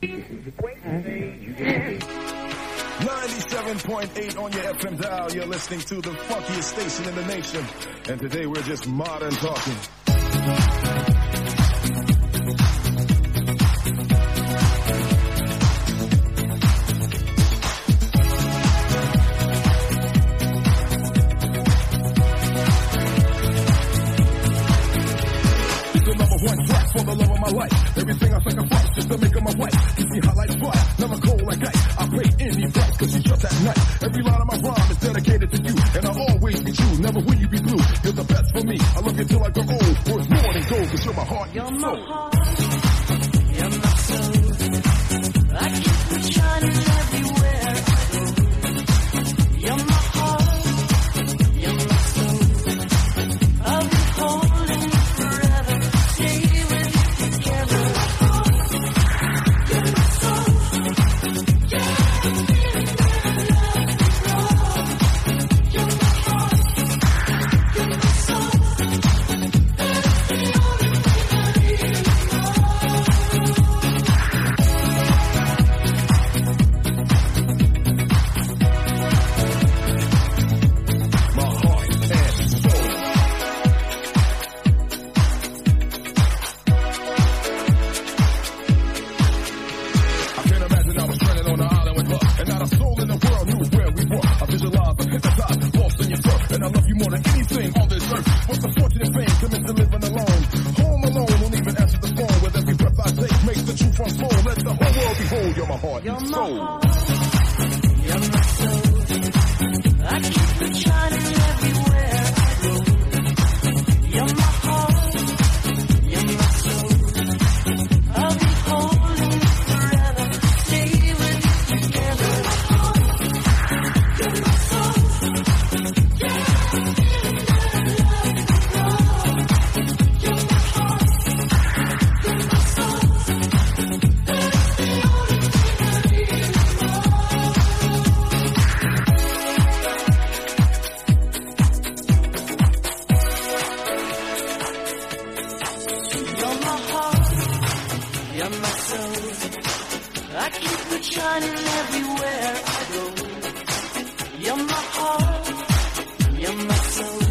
97.8 on your FM dial. You're listening to the funkiest station in the nation. And today we're just modern talking. For the love of my life, everything I sacrifice just to make her my wife. Keep me hot like fire, never cold like ice. I pay any price, cause she's just at night. Every line of my rhyme is dedicated to you, and I'll always be true, never will you be blue. You're the best for me, I love you till I grow old. Worth more than gold, cause you're my heart, you're my soul. My heart, you're my soul. I keep you shining everywhere I go. You're my heart, you're my soul. I'll be holding you forever. I keep it shining everywhere I go. You're my heart, you're my soul.